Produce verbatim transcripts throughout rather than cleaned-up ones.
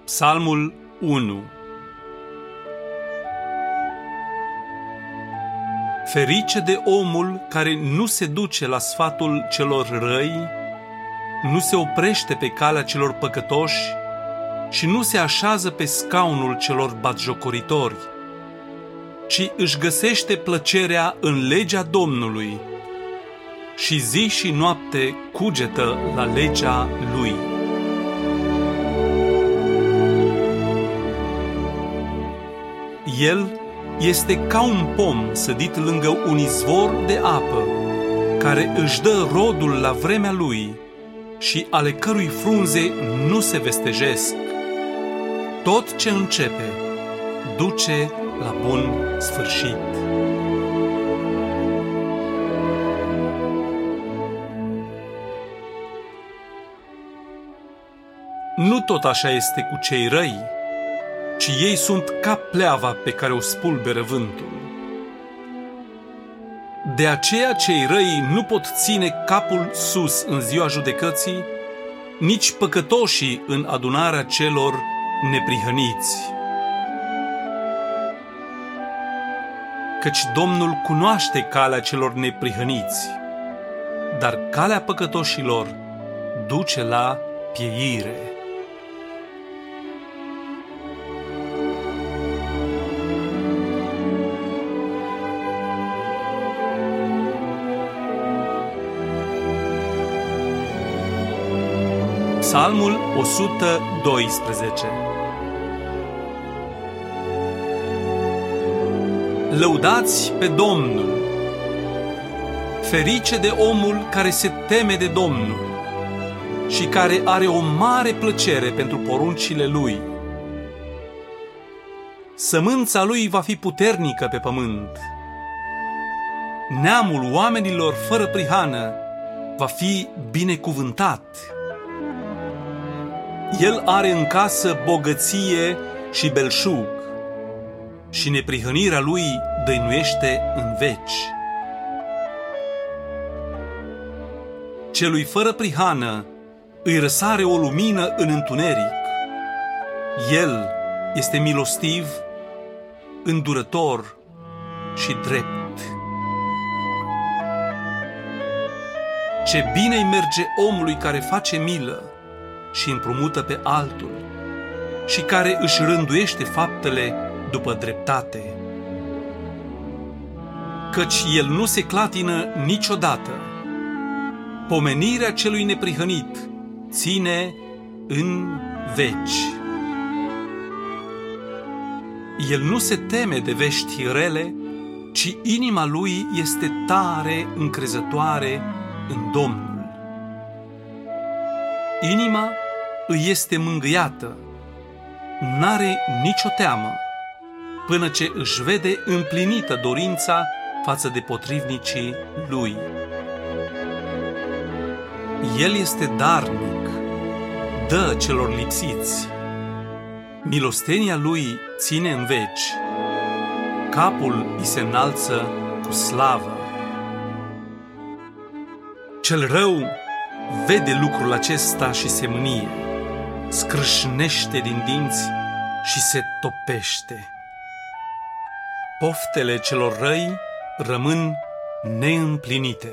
Psalmul unu. Ferice de omul care nu se duce la sfatul celor răi, nu se oprește pe calea celor păcătoși și nu se așează pe scaunul celor batjocoritori, ci își găsește plăcerea în legea Domnului și zi și noapte cugetă la legea Lui. El este ca un pom sădit lângă un izvor de apă, care își dă rodul la vremea lui și ale cărui frunze nu se vestejesc. Tot ce începe duce la bun sfârșit. Nu tot așa este cu cei răi, ci ei sunt ca pleava pe care o spulberă vântul. De aceea cei răi nu pot ține capul sus în ziua judecății, nici păcătoșii în adunarea celor neprihăniți. Căci Domnul cunoaște calea celor neprihăniți, dar calea păcătoșilor duce la pieire. Psalmul o sută doisprezece. Lăudați pe Domnul! Ferice de omul care se teme de Domnul și care are o mare plăcere pentru poruncile Lui. Sămânța Lui va fi puternică pe pământ. Neamul oamenilor fără prihană va fi binecuvântat. El are în casă bogăție și belșug și neprihănirea lui dăinuiește în veci. Celui fără prihană îi răsare o lumină în întuneric. El este milostiv, îndurător și drept. Ce bine îi merge omului care face milă și împrumută pe altul și care își rânduiește faptele după dreptate. Căci el nu se clatină niciodată. Pomenirea celui neprihănit ține în veci. El nu se teme de vești rele, ci inima lui este tare încrezătoare în Domnul. Inima îi este mângâiată, n-are nicio teamă, până ce își vede împlinită dorința față de potrivnicii lui. El este darnic, dă celor lipsiți. Milostenia lui ține în veci, capul îi se înalță cu slavă. Cel rău vede lucrul acesta și se mânie, scrâșnește din dinți și se topește. Poftele celor răi rămân neîmplinite.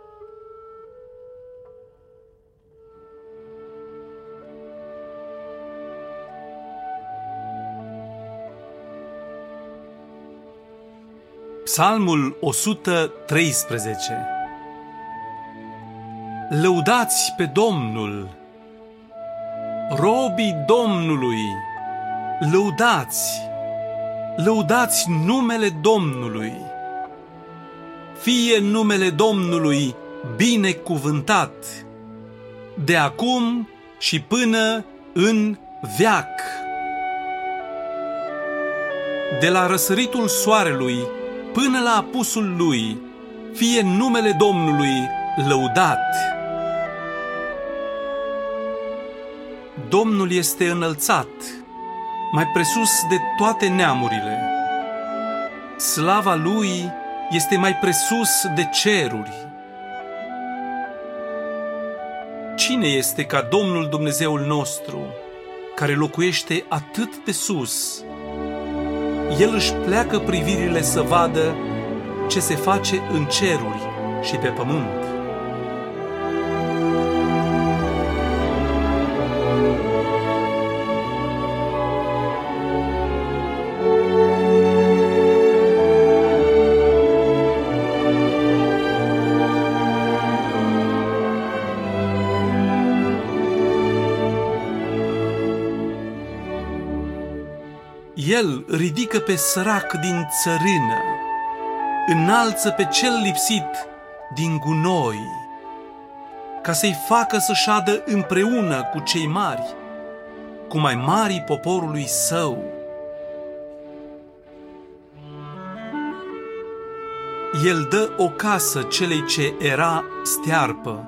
Psalmul o sută treisprezece. Lăudați pe Domnul! Robii Domnului, lăudați! Lăudați numele Domnului! Fie numele Domnului binecuvântat, de acum și până în veac. De la răsăritul soarelui până la apusul lui, fie numele Domnului lăudat. Domnul este înălțat, mai presus de toate neamurile. Slava Lui este mai presus de ceruri. Cine este ca Domnul Dumnezeul nostru, care locuiește atât de sus. El își pleacă privirile să vadă ce se face în ceruri și pe pământ. El ridică pe sărac din țărână, înalță pe cel lipsit din gunoi, ca să-i facă să șadă împreună cu cei mari, cu mai marii poporului său. El dă o casă celei ce era stearpă,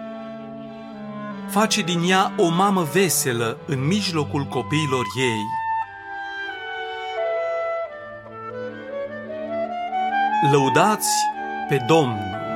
face din ea o mamă veselă în mijlocul copiilor ei. Lăudați pe Domnul!